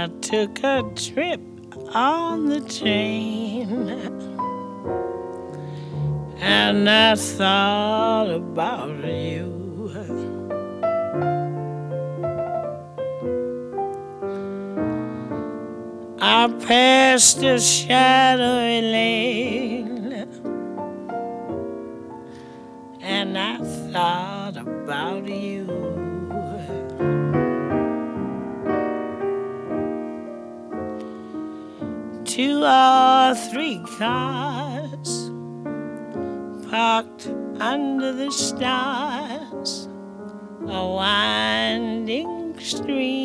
I took a trip on the train, and I thought about you. I passed a shadowy lane, and I thought about you. Two or three cars parked under the stars, a winding stream.